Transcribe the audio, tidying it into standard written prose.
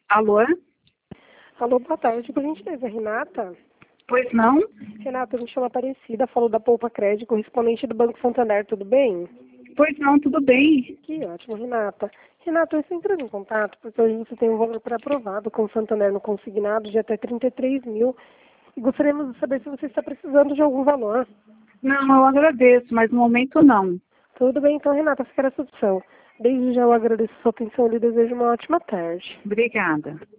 Alô? Alô, boa tarde, por gentileza, Renata? Pois não? Renata, me chamo Aparecida, falo da Poupa Crédito, correspondente do Banco Santander, tudo bem? Pois não, tudo bem. Que ótimo, Renata. Renata, eu estou entrando em contato porque hoje você tem um valor pré-aprovado com o Santander no consignado de até 33 mil e gostaríamos de saber se você está precisando de algum valor. Não, eu agradeço, mas no momento não. Tudo bem, então, Renata, fica essa opção. Desde já eu agradeço a sua atenção e lhe desejo uma ótima tarde. Obrigada.